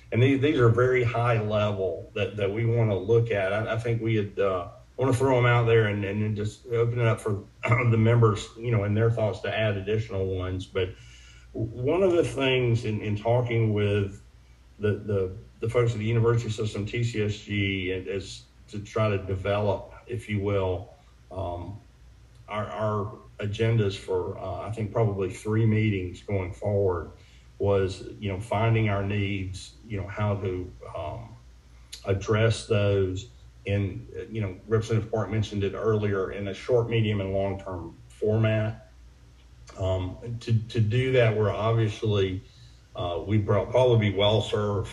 And these are very high level that we want to look at. I think we had want to throw them out there and then just open it up for the members, and their thoughts to add additional ones. But one of the things in talking with the folks at the university system, TCSG, is to try to develop, if you will, our agendas for I think probably 3 meetings going forward was finding our needs, how to address those in Representative Park mentioned it earlier, in a short, medium, and long-term format. To do that, we're obviously we'd probably be well served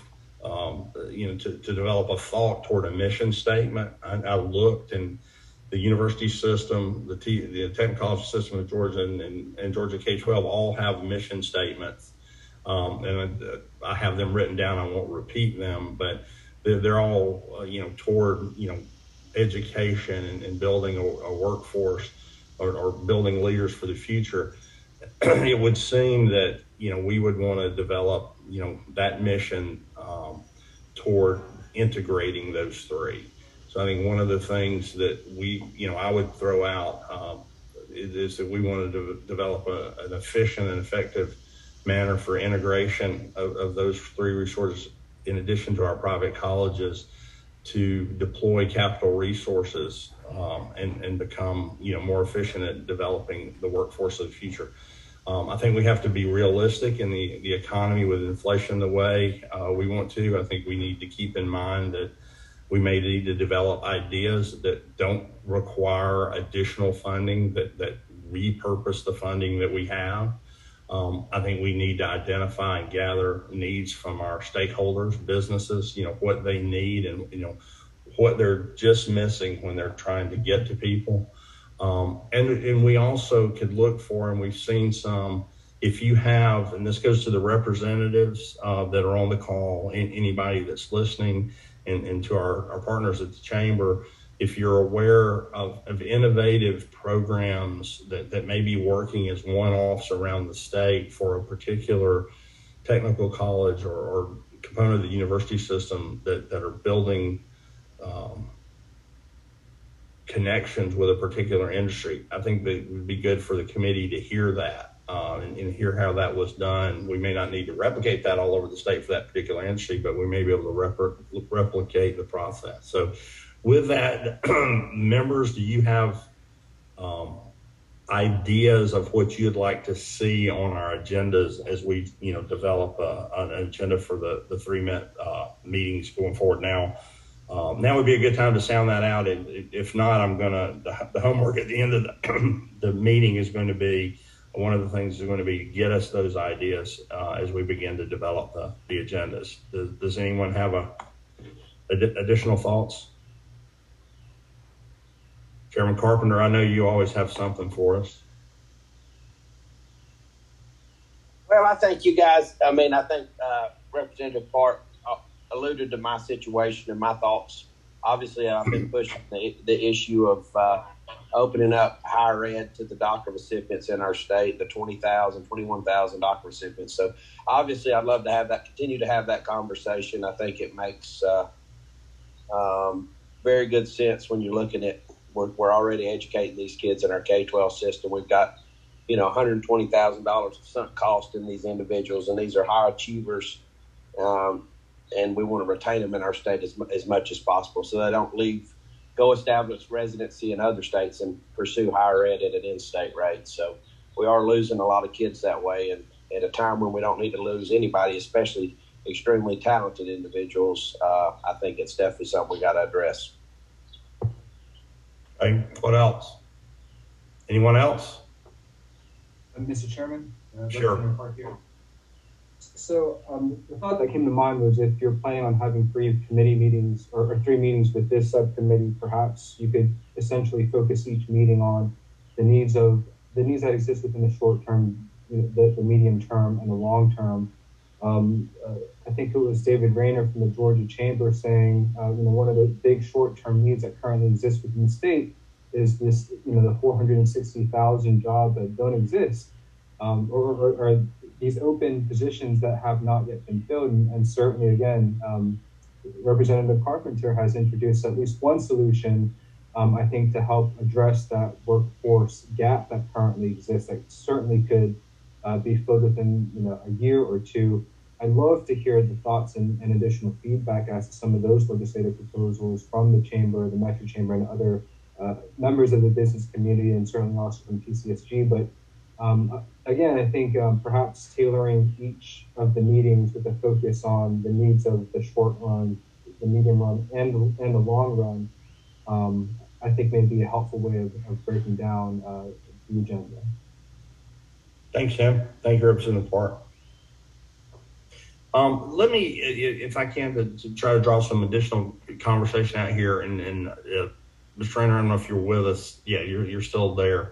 to develop a thought toward a mission statement. I looked, and the university system, the technical college system of Georgia and Georgia K-12 all have mission statements. And I have them written down. I won't repeat them, but they're all, toward, education and building a workforce or building leaders for the future. It would seem that, we would want to develop, that mission toward integrating those 3. So I think one of the things that I would throw out is that we wanted to develop an efficient and effective manner for integration of those 3 resources, in addition to our private colleges, to deploy capital resources and become more efficient at developing the workforce of the future. I think we have to be realistic in the economy with inflation the way we want to. I think we need to keep in mind that we may need to develop ideas that don't require additional funding, that repurpose the funding that we have. I think we need to identify and gather needs from our stakeholders, businesses, what they need and, what they're just missing when they're trying to get to people. And we also could look for, and we've seen some, if you have, and this goes to the representatives that are on the call, and anybody that's listening, and to our partners at the chamber, if you're aware of innovative programs that may be working as one-offs around the state for a particular technical college or component of the university system that are building connections with a particular industry, I think that it would be good for the committee to hear that and hear how that was done. We may not need to replicate that all over the state for that particular industry, but we may be able to replicate the process. So with that, members, do you have ideas of what you'd like to see on our agendas as we develop an agenda for the 3 meetings going forward? Now would be a good time to sound that out. If not, the homework at the end of the meeting is going to be, one of the things is going to be to get us those ideas as we begin to develop the agendas. Does anyone have additional thoughts? Chairman Carpenter, I know you always have something for us. Well, I think you guys, I think Representative Park alluded to my situation and my thoughts. Obviously, I've been pushing the issue of opening up higher ed to the DACA recipients in our state, the 20,000, 21,000 DACA recipients. So obviously, I'd love to continue to have that conversation. I think it makes very good sense when you're looking at, we're already educating these kids in our K-12 system. We've got, $120,000 of sunk cost in these individuals, and these are high achievers. And we want to retain them in our state as much as possible so they don't go establish residency in other states and pursue higher ed at an in-state rate. So we are losing a lot of kids that way, and at a time when we don't need to lose anybody, especially extremely talented individuals. I think it's definitely something we got to address. Okay, what else? Anyone else? Mr. Chairman? Sure. So the thought that came to mind was, if you're planning on having 3 committee meetings or 3 meetings with this subcommittee, perhaps you could essentially focus each meeting on the needs that exist within the short term, the medium term, and the long term. I think it was David Rayner from the Georgia Chamber saying, one of the big short term needs that currently exists within the state is this, the 460,000 jobs that don't exist, or these open positions that have not yet been filled. And certainly, again, Representative Carpenter has introduced at least one solution, I think, to help address that workforce gap that currently exists, that certainly could be filled within a year or two. I'd love to hear the thoughts and additional feedback as to some of those legislative proposals from the Chamber, the Metro Chamber, and other members of the business community, and certainly also from PCSG. But again, I think perhaps tailoring each of the meetings with a focus on the needs of the short run, the medium run, and the long run, I think may be a helpful way of breaking down the agenda. Thanks, Tim. Thank you, Representative Park. Let me, if I can, to try to draw some additional conversation out here. And Mr. Trainer, I don't know if you're with us. Yeah, you're still there.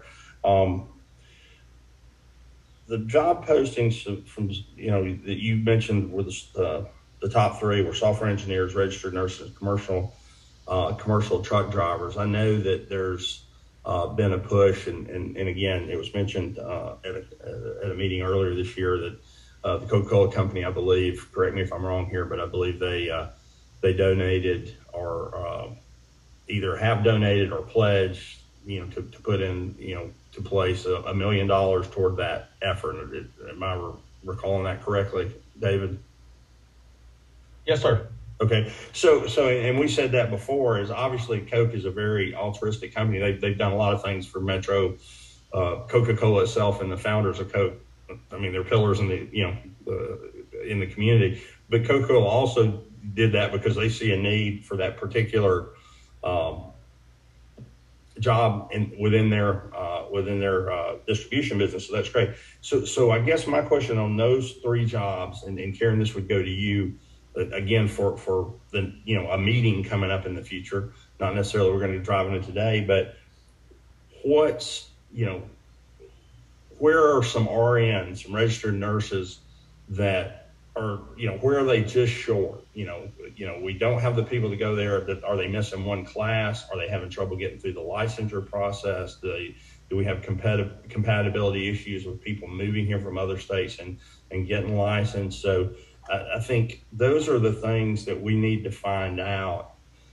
The job postings from that you mentioned were the top three were software engineers, registered nurses, commercial truck drivers. I know that there's been a push, and again, it was mentioned at a meeting earlier this year that the Coca-Cola company, I believe, correct me if I'm wrong here, but I believe they donated or either have donated or pledged, to put in, to place $1 million toward that effort. Am I recalling that correctly, David? Yes, sir. Okay. So, and we said that before, is obviously Coke is a very altruistic company. They've done a lot of things for Metro, Coca-Cola itself, and the founders of Coke. I mean, they're pillars in in the community. But Coca-Cola also did that because they see a need for that particular job within their distribution business. So that's great. So I guess my question on those three jobs, and Karen, this would go to you again for the a meeting coming up in the future. Not necessarily we're going to be driving it today, but what's where are some RNs, some registered nurses that are, where are they just short? We don't have the people to go there. Are they missing one class? Are they having trouble getting through the licensure process? Do we have compatibility issues with people moving here from other states and getting licensed? So I think those are the things that we need to find out.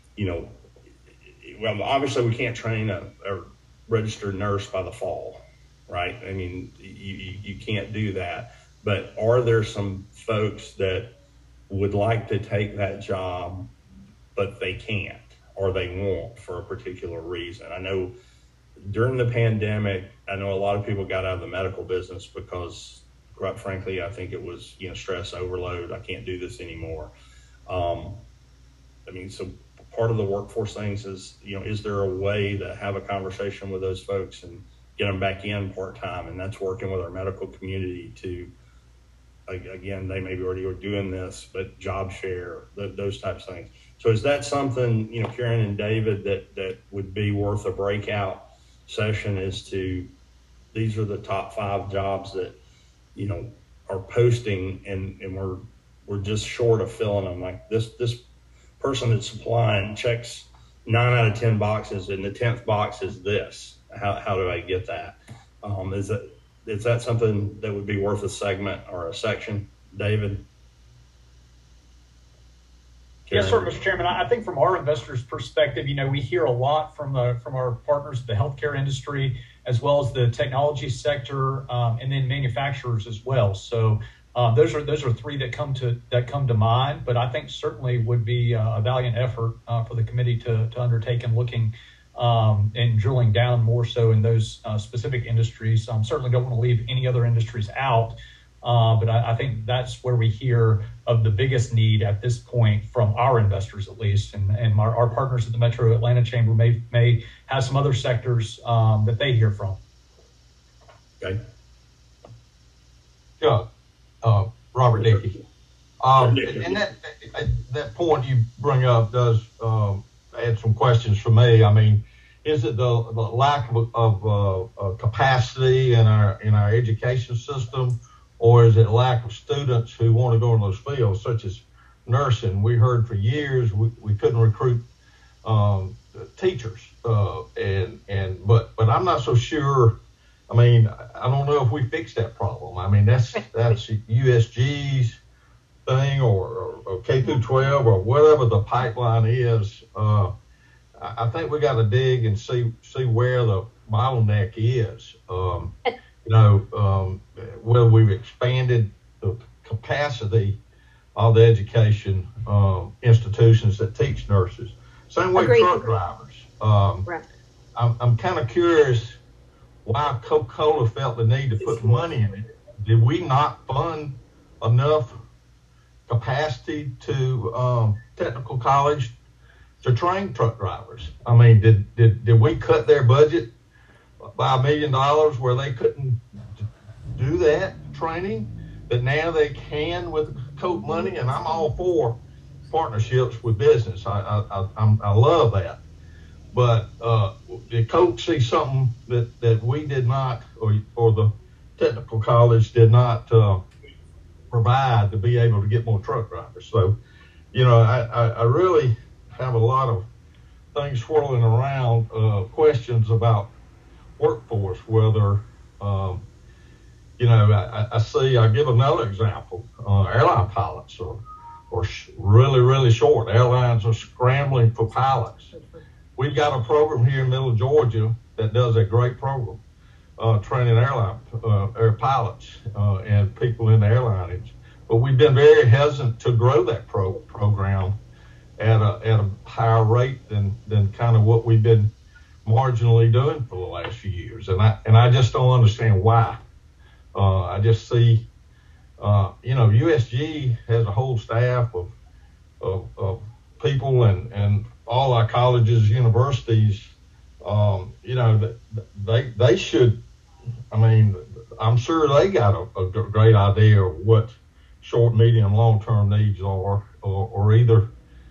Well, obviously we can't train a registered nurse by the fall, right? I mean, you can't do that. But are there some folks that would like to take that job, but they can't or they won't for a particular reason? I know during the pandemic, I know a lot of people got out of the medical business because, quite frankly, I think it was, stress overload. I can't do this anymore. So part of the workforce things is, is there a way to have a conversation with those folks and get them back in part-time? And that's working with our medical community to, again, they maybe already are doing this, but job share, those types of things. So is that something, Karen and David, that would be worth a breakout session as to these are the top 5 jobs that, are posting and we're just short of filling them. Like this person that's applying checks 9 out of 10 boxes and the 10th box is this. How do I get that? Is that something that would be worth a segment or a section, David? Yes, sir, Mr. Chairman. I think from our investors' perspective, we hear a lot from our partners in the healthcare industry, as well as the technology sector, and then manufacturers as well. So those are 3 that come to mind. But I think certainly would be a valiant effort for the committee to undertake in looking and drilling down more so in those specific industries. Certainly don't want to leave any other industries out, but I think that's where we hear of the biggest need at this point from our investors, at least, and our partners at the Metro Atlanta Chamber may have some other sectors that they hear from. Okay. Yeah, Robert Dickey. And that point you bring up does add some questions for me. I mean, is it the lack of capacity in our education system, or is it lack of students who want to go in those fields, such as nursing? We heard for years we couldn't recruit teachers, but I'm not so sure I mean, I don't know if we fixed that problem. I mean, that's USG's thing or K through 12 or whatever the pipeline is. I think we got to dig and see where the bottleneck is. Whether we've expanded the capacity of the education institutions that teach nurses. Same way truck drivers. Right. I'm kind of curious why Coca-Cola felt the need to put money in it. Did we not fund enough capacity to technical college to train truck drivers? I mean, did we cut their budget by $1 million where they couldn't do that training that now they can with Coke money? And I'm all for partnerships with business. I love that. But did Coke see something that we did not, or the technical college did not provide to be able to get more truck drivers? So, I really have a lot of things swirling around, questions about workforce, whether, I give another example, airline pilots are really, really short. Airlines are scrambling for pilots. We've got a program here in Middle Georgia that does a great program, training air pilots and people in the airline industry. But we've been very hesitant to grow that program at a higher rate than kind of what we've been marginally doing for the last few years. And I just don't understand why. I just see, USG has a whole staff of people and all our colleges, universities, they should, I'm sure they got a great idea of what short, medium, long-term needs are, or either,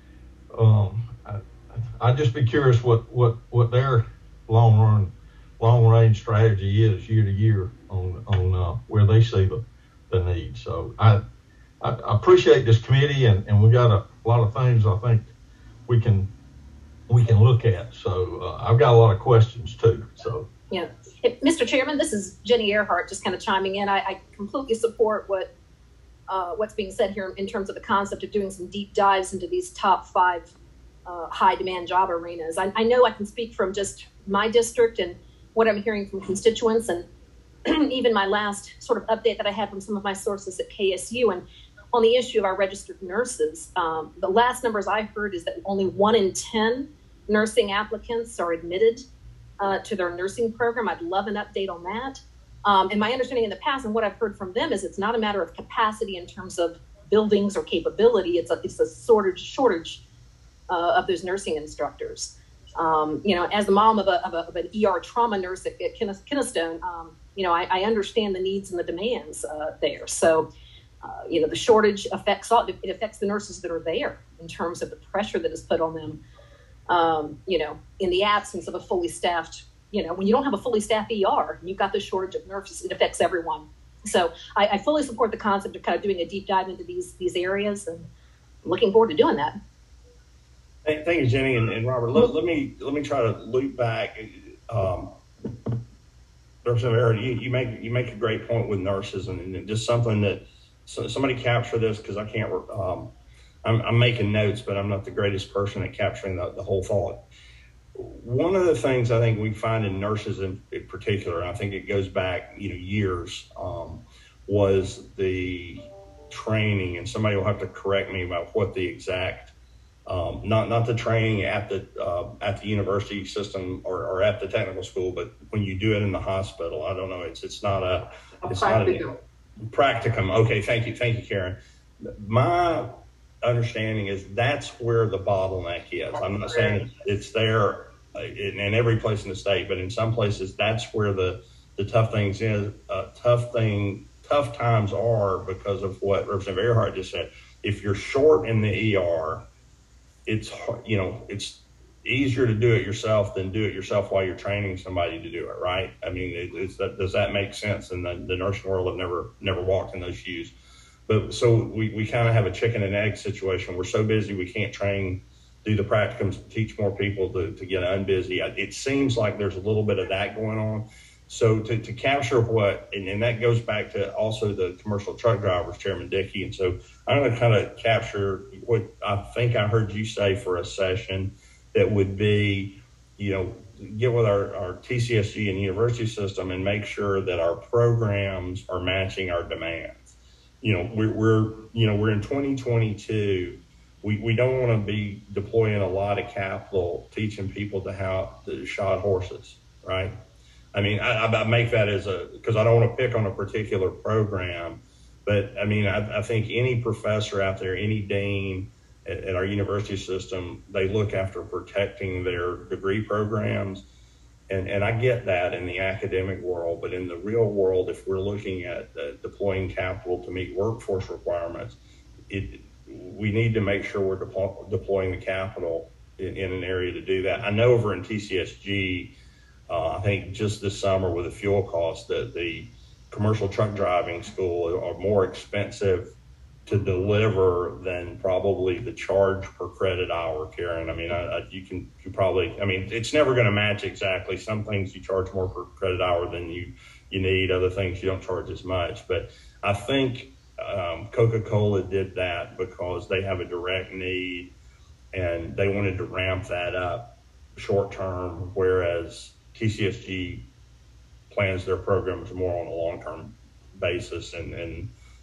I'd just be curious what their long-range strategy is year to year on where they see the need. So I appreciate this committee, and we got a lot of things I think we can look at. So I've got a lot of questions too. So yeah, Mr. Chairman, this is Jenny Earhart, just kind of chiming in. I completely support what's being said here in terms of the concept of doing some deep dives into these top 5 high demand job arenas. I know I can speak from just my district and what I'm hearing from constituents, and even my last sort of update that I had from some of my sources at KSU. And on the issue of our registered nurses, the last numbers I heard is that only 1 in 10 nursing applicants are admitted to their nursing program. I'd love an update on that. And my understanding in the past and what I've heard from them is it's not a matter of capacity in terms of buildings or capability. It's a shortage of those nursing instructors. As the mom of an ER trauma nurse at Kennestone, I understand the needs and the demands there. So, the shortage affects the nurses that are there in terms of the pressure that is put on them. In the absence of a fully staffed, when you don't have a fully staffed ER, you've got the shortage of nurses. It affects everyone. So I fully support the concept of kind of doing a deep dive into these areas, and I'm looking forward to doing that. Thank you, Jenny and Robert. Let me try to loop back. You make a great point with nurses, and just something that somebody capture this, because I can't. I'm making notes, but I'm not the greatest person at capturing the whole thought. One of the things I think we find in nurses in particular, and I think it goes back years, was the training, and somebody will have to correct me about what the exact. Not the training at the university system or at the technical school, but when you do it in the hospital. I don't know. It's not a practicum. Okay, thank you, Karen. My understanding is that's where the bottleneck is. I'm not saying it's there in every place in the state, but in some places that's where the tough things is. Tough times are because of what Representative Earhart just said. If you're short in the ER, it's easier to do it yourself than do it yourself while you're training somebody to do it, right? I mean, does that make sense? And the nursing world have never walked in those shoes. But so we kind of have a chicken and egg situation. We're so busy we can't do the practicums, teach more people to get unbusy. It seems like there's a little bit of that going on. So to capture what, and that goes back to also the commercial truck drivers, Chairman Dickey. And so I'm going to kind of capture what I think I heard you say for a session that would be, get with our TCSG and university system and make sure that our programs are matching our demands. We're in 2022. We don't want to be deploying a lot of capital teaching people to shod horses, right? I mean, I make that because I don't want to pick on a particular program, but I mean, I think any professor out there, any dean at our university system, they look after protecting their degree programs. And I get that in the academic world, but in the real world, if we're looking at deploying capital to meet workforce requirements, we need to make sure we're deploying the capital in an area to do that. I know over in TCSG, I think just this summer with the fuel costs, that the commercial truck driving school are more expensive to deliver than probably the charge per credit hour, Karen. I mean, it's never going to match exactly. Some things you charge more per credit hour than you need. Other things you don't charge as much. But I think Coca-Cola did that because they have a direct need and they wanted to ramp that up short term, whereas TCSG plans their programs more on a long-term basis and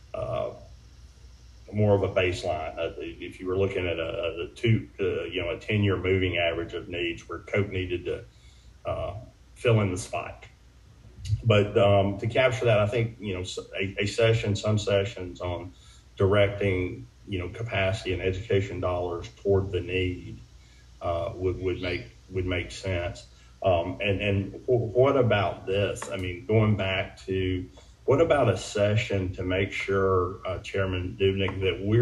more of a baseline. If you were looking at a 10-year moving average of needs, where Coke needed to fill in the spike. But to capture that, I think some sessions on directing capacity and education dollars toward the need would make sense. And what about this? I mean, going back to what about a session to make sure, Chairman Dubnik,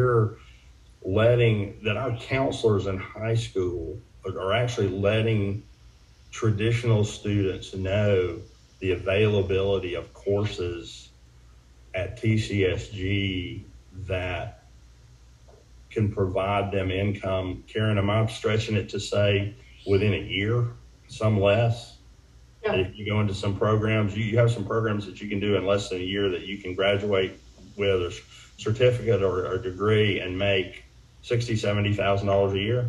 that our counselors in high school are actually letting traditional students know the availability of courses at TCSG that can provide them income. Karen, am I stretching it to say within a year? Some less. Yeah. If you go into some programs, you have some programs that you can do in less than a year that you can graduate with a certificate or a degree and make $60,000-$70,000 a year.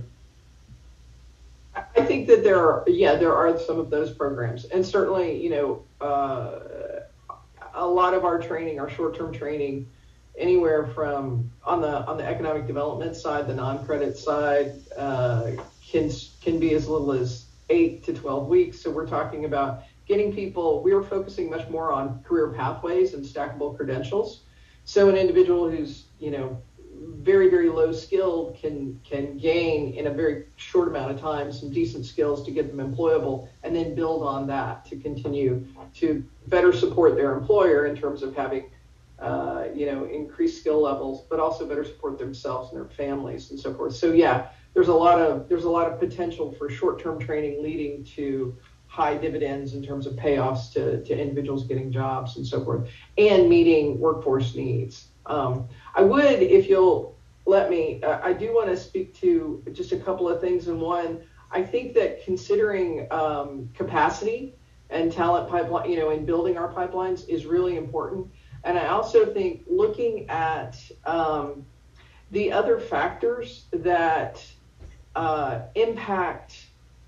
I think that there are some of those programs, and certainly a lot of our training, our short-term training, anywhere from on the economic development side, the non-credit side, can be as little as 8 to 12 weeks. So we're talking about getting people, we were focusing much more on career pathways and stackable credentials. So an individual who's, very, very low skilled can gain in a very short amount of time some decent skills to get them employable, and then build on that to continue to better support their employer in terms of having, increased skill levels, but also better support themselves and their families and so forth. So yeah, there's a lot of potential for short-term training leading to high dividends in terms of payoffs to individuals getting jobs and so forth, and meeting workforce needs. I would, if you'll let me, I do want to speak to just a couple of things. And one, I think that considering capacity and talent pipeline, in building our pipelines is really important. And I also think looking at the other factors that impact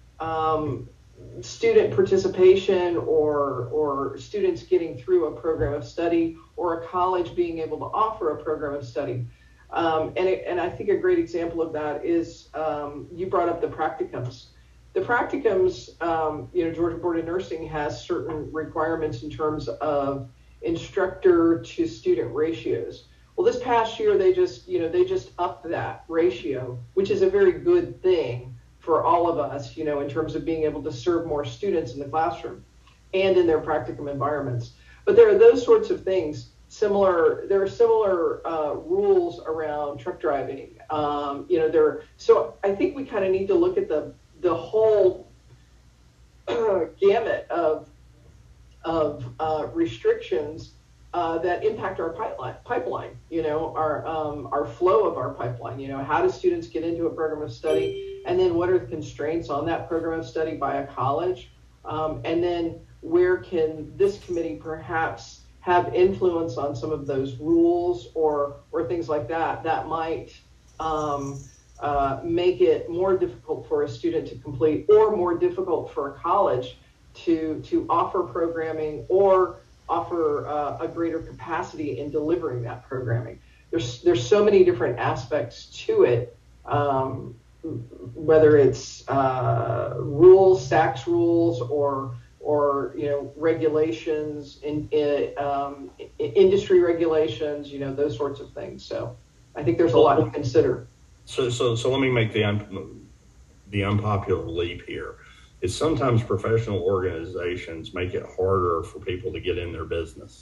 student participation or students getting through a program of study, or a college being able to offer a program of study. And I think a great example of that is you brought up the practicums. The practicums, Georgia Board of Nursing has certain requirements in terms of instructor to student ratios. Well, this past year, they just upped that ratio, which is a very good thing for all of us, in terms of being able to serve more students in the classroom and in their practicum environments. But there are those sorts of things. There are similar rules around truck driving. So I think we kind of need to look at the whole gamut of restrictions that impact our pipeline, our flow of our pipeline. How do students get into a program of study, and then what are the constraints on that program of study by a college, and then where can this committee perhaps have influence on some of those rules or things like that that might make it more difficult for a student to complete, or more difficult for a college to offer programming or offer a greater capacity in delivering that programming. There's so many different aspects to it, whether it's rules, tax rules, or regulations, industry regulations, those sorts of things. So I think there's a lot to consider. So let me make the unpopular leap here. Is sometimes professional organizations make it harder for people to get in their business.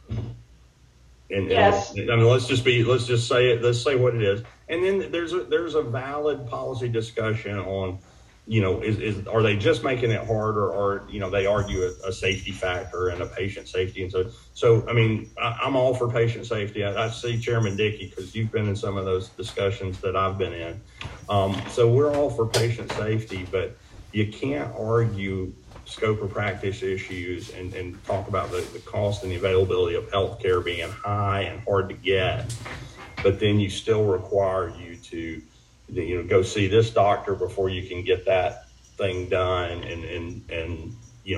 And yes. I mean, let's just say it. Let's say what it is. And then there's a valid policy discussion on, are they just making it harder, or they argue a safety factor and a patient safety, and so I mean, I'm all for patient safety. I see Chairman Dickey, because you've been in some of those discussions that I've been in. So we're all for patient safety, but you can't argue scope of practice issues and talk about the cost and the availability of healthcare being high and hard to get, but then you still require you to go see this doctor before you can get that thing done, and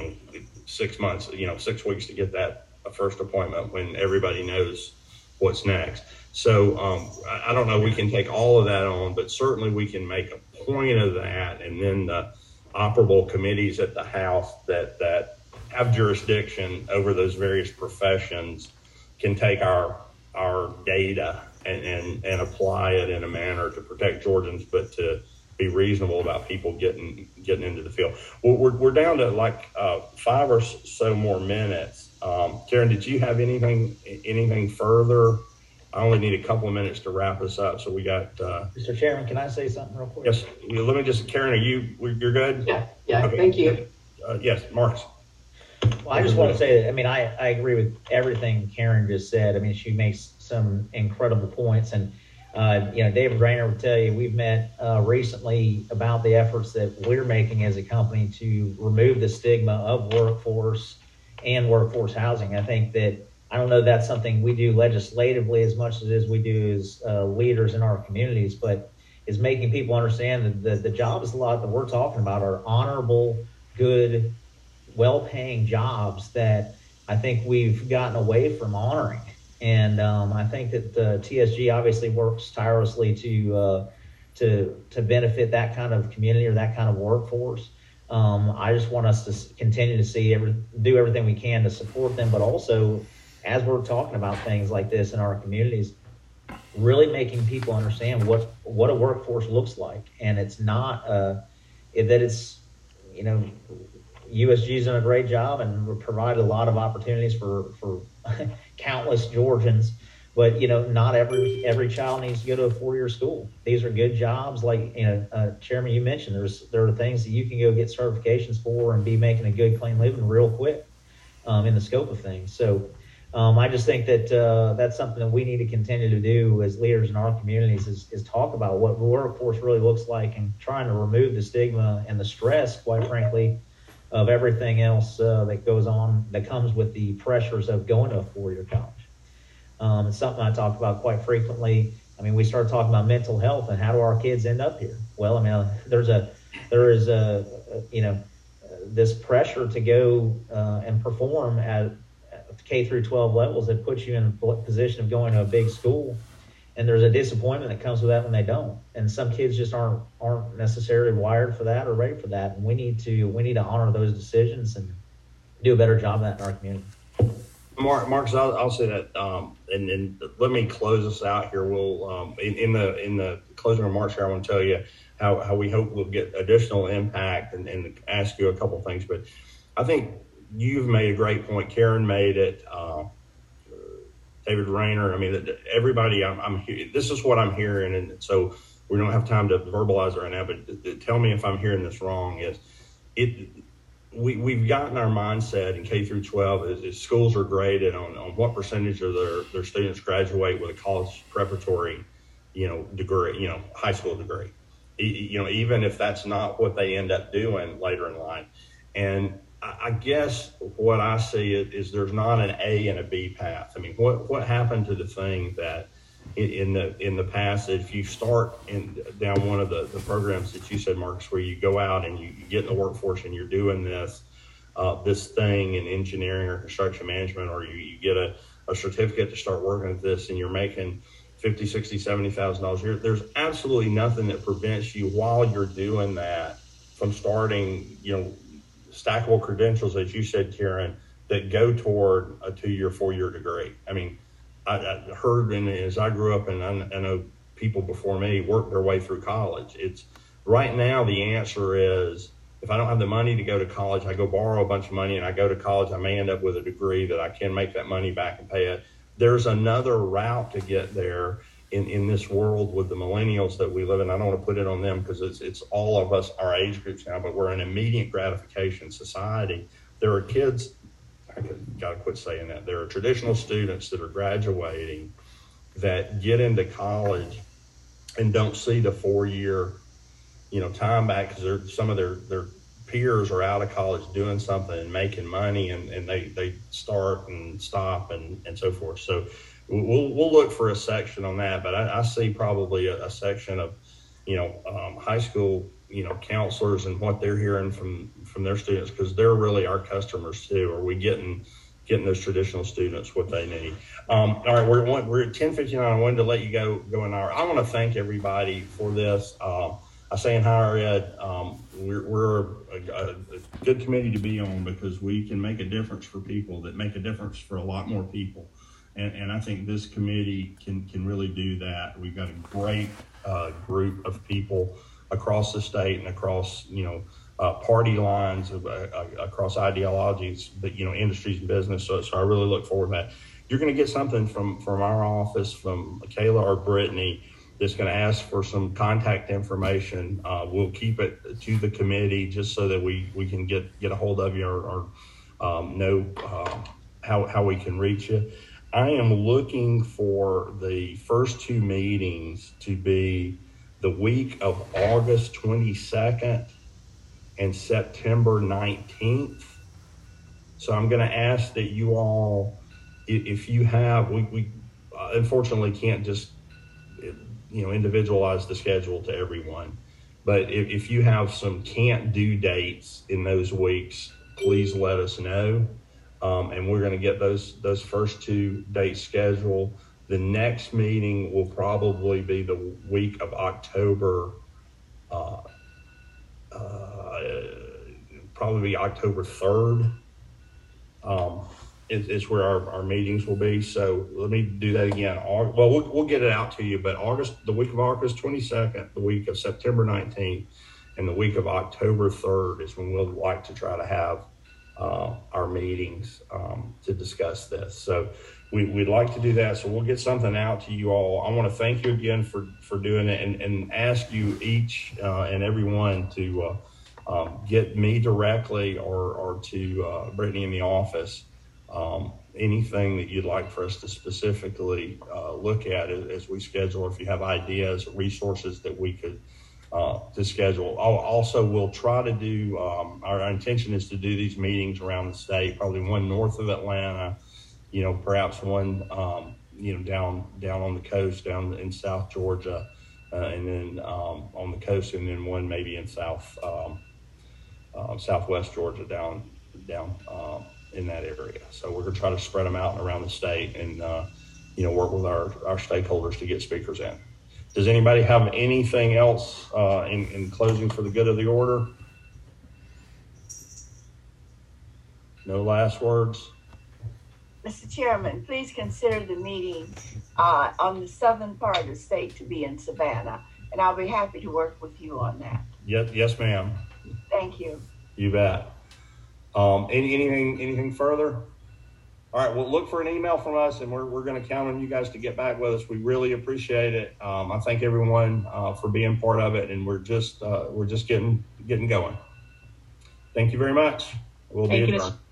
6 months, 6 weeks to get that first appointment when everybody knows what's next. So I don't know, we can take all of that on, but certainly we can make a point of that, and then the operable committees at the House that have jurisdiction over those various professions can take our data and apply it in a manner to protect Georgians, but to be reasonable about people getting into the field. Well, we're down to like 5 or so more minutes. Karen, did you have anything further? I only need a couple of minutes to wrap us up. So we got. Mr. Chairman, can I say something real quick? Yes. Let me just, Karen, you're good? Yeah. Okay. Thank you. Yes, Marcus. Well, I just want to say that, I agree with everything Karen just said. She makes some incredible points. And, David Rayner would tell you, we've met recently about the efforts that we're making as a company to remove the stigma of workforce and workforce housing. I think that, I don't know that's something we do legislatively as much as we do as leaders in our communities, but is making people understand that the jobs a lot that we're talking about are honorable, good, well-paying jobs that I think we've gotten away from honoring. And I think that the TSG obviously works tirelessly to benefit that kind of community or that kind of workforce. I just want us to continue to do everything we can to support them, but also, as we're talking about things like this in our communities, really making people understand what a workforce looks like. And it's not USG's done a great job and provided a lot of opportunities for countless Georgians, but not every child needs to go to a 4-year school. These are good jobs, like Chairman, you mentioned there are things that you can go get certifications for and be making a good, clean living real quick in the scope of things. So I just think that that's something that we need to continue to do as leaders in our communities is talk about what workforce really looks like, and trying to remove the stigma and the stress, quite frankly, of everything else that goes on, that comes with the pressures of going to a 4-year college. It's something I talk about quite frequently. We started talking about mental health and how do our kids end up here? Well, there is this pressure to go and perform at K through 12 levels that puts you in a position of going to a big school. And there's a disappointment that comes with that when they don't. And some kids just aren't necessarily wired for that or ready for that. And we need to honor those decisions and do a better job of that in our community. Marcus, I'll say that, and let me close us out here. We'll in the closing remarks here, I want to tell you how we hope we'll get additional impact and ask you a couple of things. But I think you've made a great point. Karen made it. David Rayner. Everybody. This is what I'm hearing, and so we don't have time to verbalize it right now. But tell me if I'm hearing this wrong. We've gotten our mindset in K through 12 is schools are graded on what percentage of their students graduate with a college preparatory, degree, high school degree. Even if that's not what they end up doing later in life, and I guess what I see is there's not an A and a B path. I mean, what happened to the thing that in the past, if you start down one of the programs that you said, Marcus, where you go out and you get in the workforce and you're doing this thing in engineering or construction management, or you get a certificate to start working at this, and you're making $50,000, $60,000, $70,000 a year. There's absolutely nothing that prevents you while you're doing that from starting, stackable credentials, as you said, Karen, that go toward a 2-year, 4-year degree. I mean, I heard, and as I grew up, and I know people before me worked their way through college. It's right now the answer is, if I don't have the money to go to college, I go borrow a bunch of money and I go to college. I may end up with a degree that I can make that money back and pay it. There's another route to get there in this world with the millennials that we live in. I don't want to put it on them because it's all of us, our age groups now, but we're an immediate gratification society. There are kids, I got to quit saying that. There are traditional students that are graduating that get into college and don't see the 4-year, time back, because some of their peers are out of college doing something and making money, and they start and stop and so forth. So we'll look for a section on that, but I see probably a section of, high school, counselors and what they're hearing from their students, because they're really our customers too. Are we getting those traditional students what they need? All right, we're at 10:59. I wanted to let you go an hour. I want to thank everybody for this. I say in higher ed, we're a good committee to be on, because we can make a difference for people that make a difference for a lot more people. And I think this committee can really do that. We've got a great group of people across the state and across, party lines, across ideologies, but, industries and business. So I really look forward to that. You're going to get something from our office, from Kayla or Brittany, that's going to ask for some contact information. We'll keep it to the committee just so that we can get a hold of you or know how we can reach you. I am looking for the first 2 meetings to be the week of August 22nd and September 19th. So I'm going to ask that you all, if you have, we unfortunately can't just individualize the schedule to everyone. But if you have some can't do dates in those weeks, please let us know. And we're going to get those first 2 dates scheduled. The next meeting will probably be the week of October, probably be October 3rd. Is where our meetings will be. So let me do that again. Well, we'll get it out to you, but the week of August 22nd, the week of September 19th, and the week of October 3rd is when we'll like to try to have our meetings to discuss this. So we'd like to do that. So we'll get something out to you all. I want to thank you again for doing it, and ask you each and every one to get me directly or to Brittany in the office. Anything that you'd like for us to specifically look at as we schedule, if you have ideas or resources that we could to schedule. Also, we'll try to do, our intention is to do these meetings around the state, probably one north of Atlanta, perhaps one, down on the coast, down in South Georgia, and then on the coast, and then one maybe in Southwest Georgia, down in that area. So we're going to try to spread them out around the state and, work with our stakeholders to get speakers in. Does anybody have anything else in closing for the good of the order? No last words? Mr. Chairman, please consider the meeting on the southern part of the state to be in Savannah, and I'll be happy to work with you on that. Yes, ma'am. Thank you. You bet. Anything further? All right, well, look for an email from us, and we're going to count on you guys to get back with us. We really appreciate it. I thank everyone for being part of it, and we're just getting going. Thank you very much. We'll be adjourned.